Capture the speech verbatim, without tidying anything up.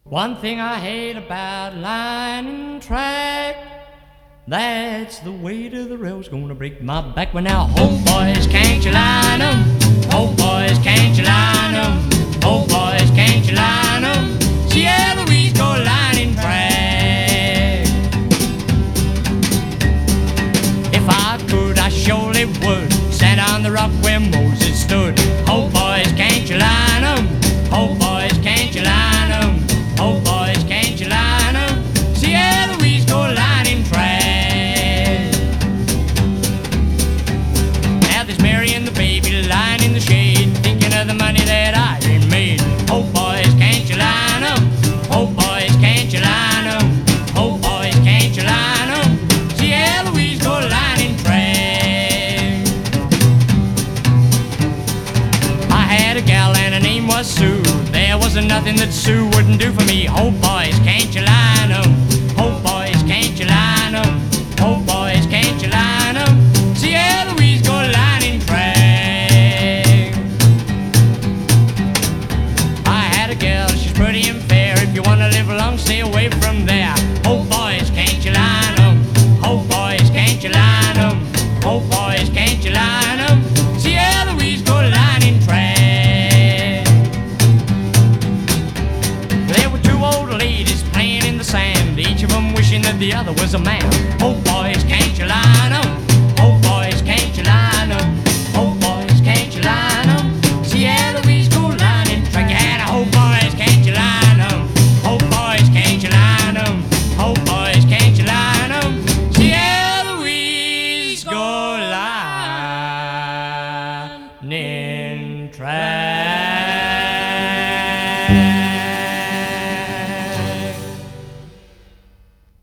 One thing I hate about line and track, that's the weight of the rail's gonna break my back. Well now, ho boys, can't you line 'em? Ho boys, can't you line 'em? Ho boys, can't you line 'em? See Eloise go lining track. If I could, I surely would stand on the rock where Moses stood. Ho boys, can't you line 'em? Ho boys, can't you line 'em? Ho boys, can't you line 'em? See Eloise go lining track. Now there's Mary and the baby lying in the shade, thinking of the money that I ain't made. Ho boys, can't you line 'em? Ho boys, can't you line 'em? Ho boys, can't you line 'em? See Eloise go lining track. I had a gal and her name was Sue. There wasn't nothing that Sue wouldn't do for me. Ho boys, can't you line 'em? Ho boys, can't you line 'em? Ho boys, can't you line 'em? See Eloise go lining track. I had a girl, she's pretty and fair. If you wanna live long, stay away from there. Ho boys, can't you line 'em? Ho boys, can't you line 'em? Ho boys, can't you line 'em? See Eloise go lining track. Each of them wishing that the other was a man. Oh boys, can't you line 'em?